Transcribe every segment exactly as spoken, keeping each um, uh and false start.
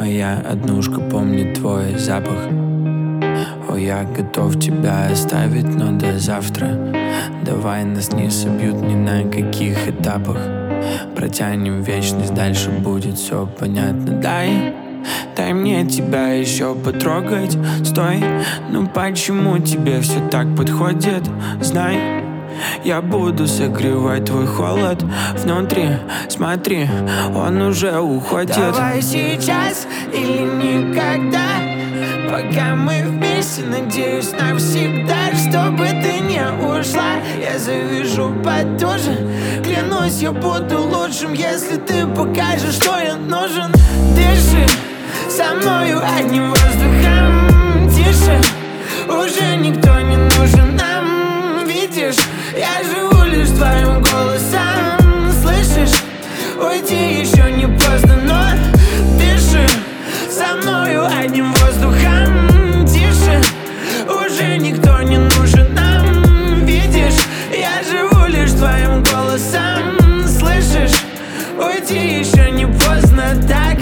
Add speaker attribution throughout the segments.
Speaker 1: моя однушка помнит твой запах. О, я готов тебя оставить, но до завтра. Давай нас не собьют ни на каких этапах. Протянем вечность, дальше будет все понятно. Дай, дай мне тебя еще потрогать. Стой, ну почему тебе все так подходит? Знай, я буду согревать твой холод внутри. Смотри, он уже уходит.
Speaker 2: Давай сейчас или никогда, пока мы вместе, надеюсь навсегда. Чтобы ты не ушла, я завяжу потуже. Клянусь, я буду лучшим, если ты покажешь, что я нужен. Дыши со мною одним воздухом. Тише, уже никто не нужен нам. Видишь, я живу лишь твоим голосом. Слышишь, уйти еще не поздно, но дыши со мною одним воздухом. Тише, уже никто не нужен нам. Видишь, я живу лишь твоим голосом. Слышишь, уйти еще не поздно, так?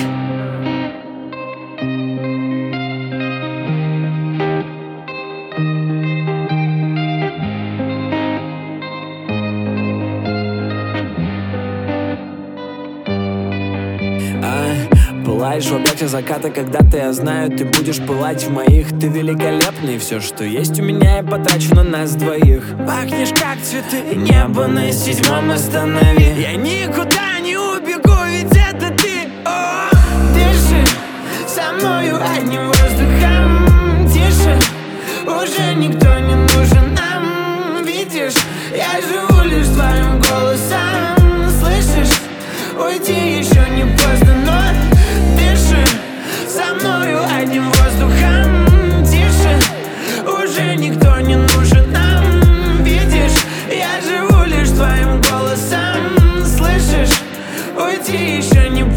Speaker 3: Пылаешь в объятиях заката, когда-то, я знаю, ты будешь пылать в моих. Ты великолепный, все, что есть у меня, я потрачу на нас двоих.
Speaker 2: Пахнешь как цветы, небо на седьмом останови. Я никуда не убегу, ведь это ты. О! Дыши со мною одним воздухом. Тише, уже никто не нужен нам. Видишь, я живу лишь твоим голосом. Слышишь, уйти еще не поздно, но дыши со мною одним воздухом. Тише, уже никто не нужен нам. Видишь, я живу лишь твоим голосом. Слышишь, уйти еще не поздно.